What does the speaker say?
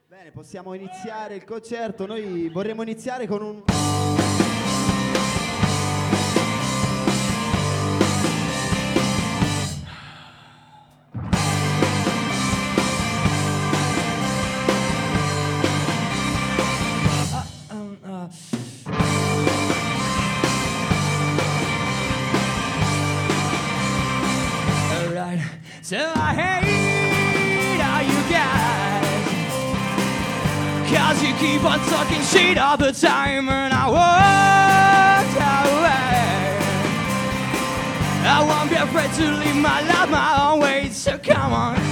Bene, possiamo iniziare il concerto. Noi vorremmo iniziare con un... Alright, so I hate all you guys, 'cause you keep on talking shit all the time, and I walked away. I won't be afraid to live my life my own way, so come on.